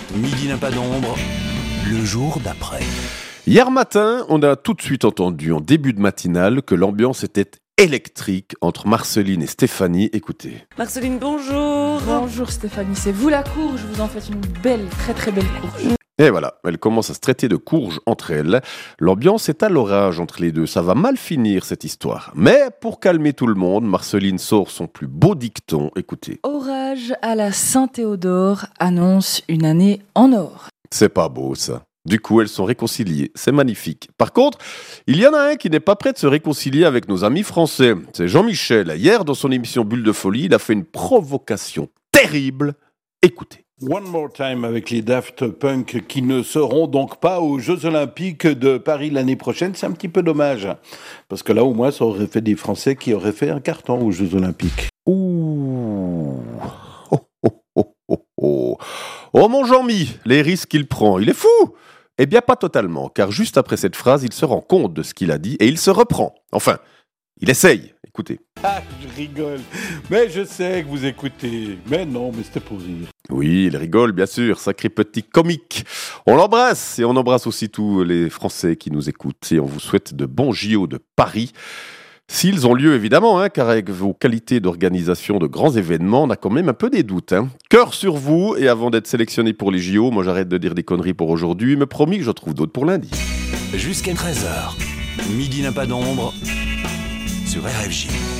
Midi n'a pas d'ombre, le jour d'après. Hier matin, on a tout de suite entendu en début de matinale que l'ambiance était électrique entre Marceline et Stéphanie. Écoutez. Marceline, bonjour. Bonjour Stéphanie, c'est vous la courge, je vous en fais une belle, très très belle courge. Et voilà, elles commencent à se traiter de courges entre elles. L'ambiance est à l'orage entre les deux, ça va mal finir cette histoire. Mais pour calmer tout le monde, Marceline sort son plus beau dicton. Écoutez. Orage à la Saint-Théodore annonce une année en or. C'est pas beau ça. Du coup, elles sont réconciliées. C'est magnifique. Par contre, il y en a un qui n'est pas prêt de se réconcilier avec nos amis français. C'est Jean-Michel. Hier, dans son émission Bulle de Folie, il a fait une provocation terrible. Écoutez. One More Time avec les Daft Punk qui ne seront donc pas aux Jeux Olympiques de Paris l'année prochaine. C'est un petit peu dommage. Parce que là, au moins, ça aurait fait des Français qui auraient fait un carton aux Jeux Olympiques. Ouh. Oh mon Jean-Mi, les risques qu'il prend, il est fou! Eh bien pas totalement, car juste après cette phrase, il se rend compte de ce qu'il a dit et il se reprend. Enfin, il essaye, écoutez. Ah, je rigole. Mais je sais que vous écoutez. Mais non, mais c'était pour rire. Oui, il rigole, bien sûr, sacré petit comique. On l'embrasse et on embrasse aussi tous les Français qui nous écoutent et on vous souhaite de bons JO de Paris. S'ils ont lieu, évidemment, car avec vos qualités d'organisation de grands événements, on a quand même un peu des doutes. Cœur sur vous, et avant d'être sélectionné pour les JO, moi j'arrête de dire des conneries pour aujourd'hui, mais promis que je trouve d'autres pour lundi. Jusqu'à 13h, Midi n'a pas d'ombre sur RFJ.